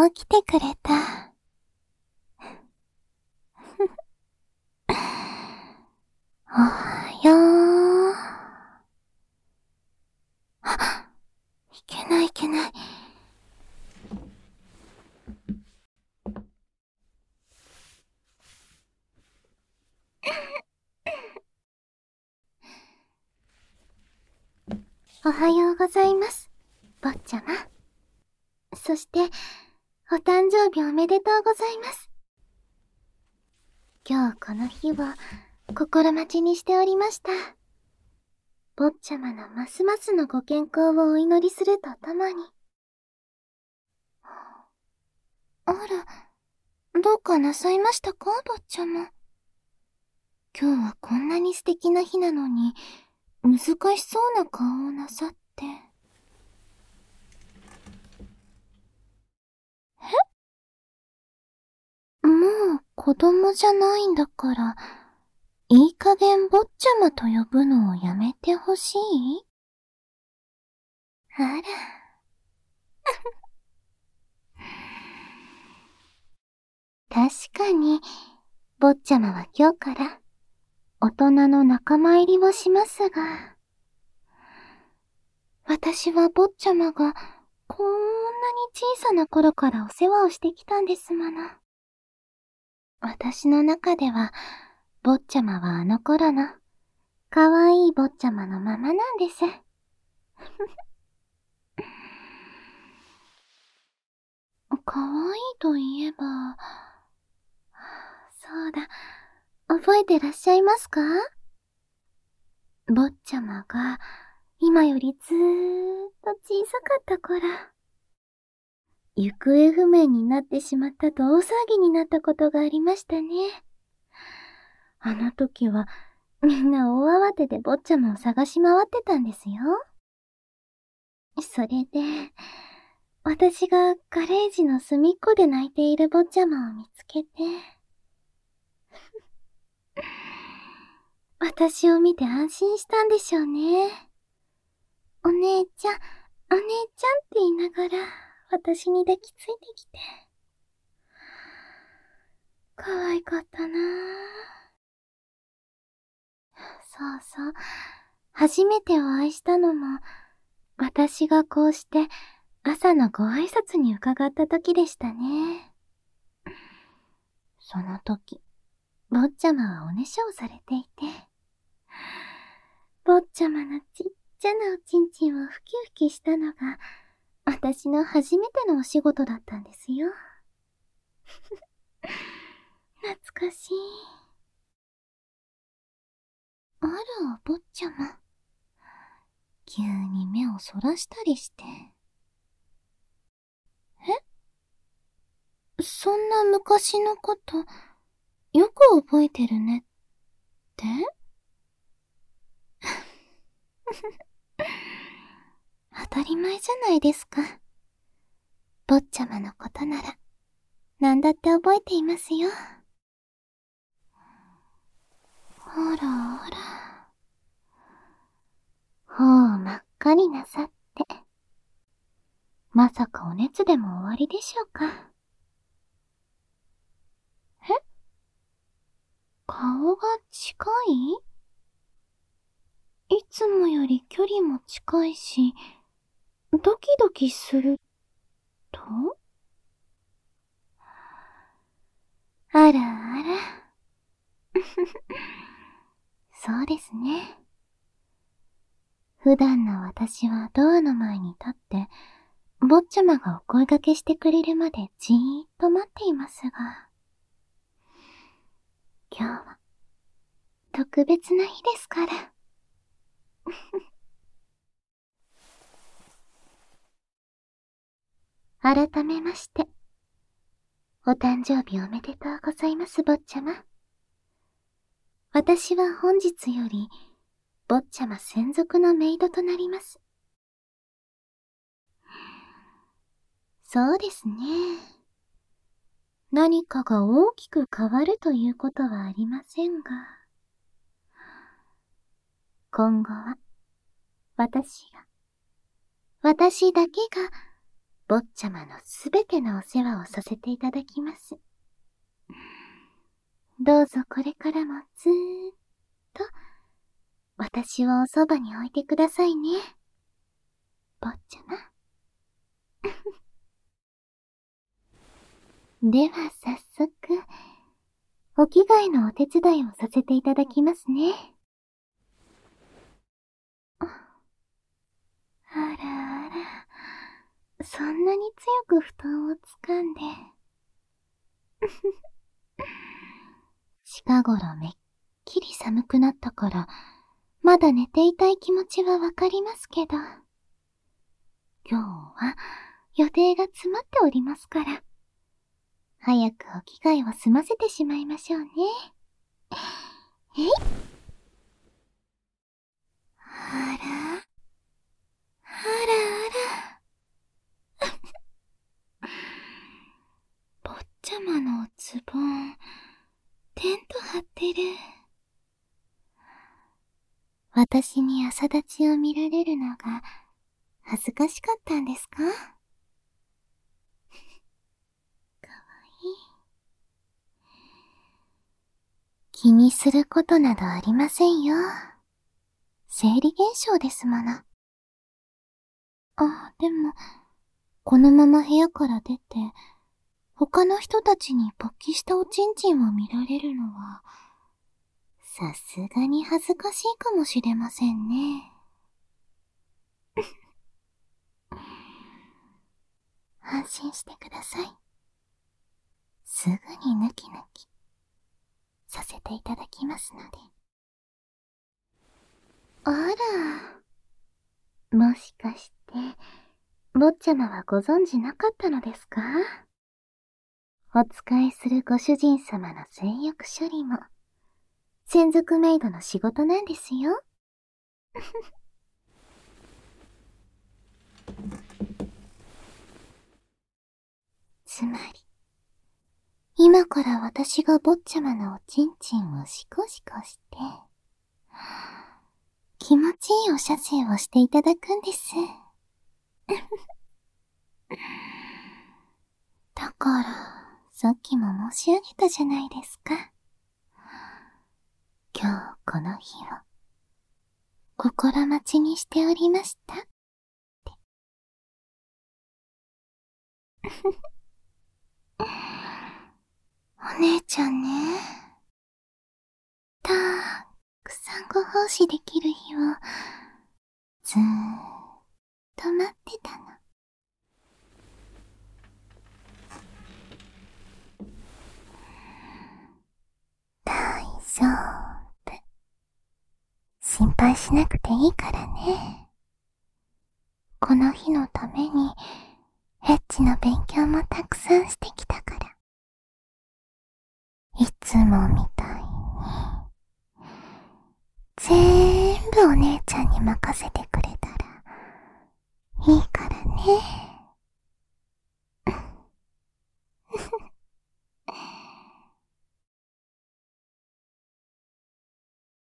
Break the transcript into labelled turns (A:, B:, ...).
A: 起きてくれた。おはよう。いけないいけない。おはようございます、坊ちゃま。そして、お誕生日おめでとうございます。今日この日を心待ちにしておりました。坊ちゃまのますますのご健康をお祈りするとともに。あら、どうかなさいましたか、坊ちゃま。今日はこんなに素敵な日なのに、難しそうな顔をなさって。もう子供じゃないんだから、いい加減坊ちゃまと呼ぶのをやめてほしい？あら。確かに、坊ちゃまは今日から大人の仲間入りをしますが、私は坊ちゃまがこんなに小さな頃からお世話をしてきたんですもの。私の中では、坊ちゃまはあの頃のかわいい坊ちゃまのままなんです。かわいいといえば、そうだ、覚えてらっしゃいますか？坊ちゃまが今よりずーっと小さかった頃、行方不明になってしまったと大騒ぎになったことがありましたね。あの時はみんな大慌てで坊ちゃまを探し回ってたんですよ。それで、私がガレージの隅っこで泣いている坊ちゃまを見つけて、私を見て安心したんでしょうね。お姉ちゃん、お姉ちゃんって言いながら私に抱きついてきて。可愛かったなぁ。そうそう。初めてお会いしたのも、私がこうして朝のご挨拶に伺った時でしたね。その時、坊ちゃまはおねしょをされていて、坊ちゃまのちっちゃなおちんちんをふきふきしたのが、私の初めてのお仕事だったんですよ。懐かしい。あら、坊ちゃま。急に目をそらしたりして。そんな昔のこと、よく覚えてるねって？当たり前じゃないですか。坊ちゃまのことなら、なんだって覚えていますよ。あらあら。頬を真っ赤になさって。まさかお熱でも終わりでしょうか。顔が近い？いつもより距離も近いし、ドキドキすると？あらあら。そうですね。普段の私はドアの前に立って、坊ちゃまがお声掛けしてくれるまでじーっと待っていますが、今日は特別な日ですから。改めまして、お誕生日おめでとうございます、坊ちゃま。私は本日より、坊ちゃま専属のメイドとなります。そうですね。何かが大きく変わるということはありませんが、今後は、私だけが坊ちゃまのすべてのお世話をさせていただきます。どうぞこれからもずーっと、私をおそばに置いてくださいね。坊ちゃま。では早速、お着替えのお手伝いをさせていただきますね。あらあら、そんなに強く布団を掴んで。近頃めっきり寒くなったから、まだ寝ていたい気持ちはわかりますけど、今日は予定が詰まっておりますから、早くお着替えを済ませてしまいましょうね。えい。あら、あらあら。坊ちゃまのおズボン、テント張ってる。私に朝立ちを見られるのが恥ずかしかったんですか？かわいい。気にすることなどありませんよ。生理現象ですもの。あ、でも、このまま部屋から出て、他の人たちに勃起したおちんちんを見られるのは、さすがに恥ずかしいかもしれませんね。安心してください。すぐにヌキヌキさせていただきますので。あら、もしかして、坊ちゃまはご存知なかったのですか？お使いするご主人様の性欲処理も、専属メイドの仕事なんですよ。つまり、今から私が坊ちゃまのおちんちんをシコシコして、気持ちいいお射精をしていただくんです。だから、さっきも申し上げたじゃないですか。今日この日を、心待ちにしておりましたって。お姉ちゃんね。たくさんご奉仕できる日を、ずーっと待ってたの。大丈夫。心配しなくていいからね。この日のために、エッチの勉強もたくさんしてきたから。いつもみたいに、全部お姉ちゃんに任せてくれたら、いいからね。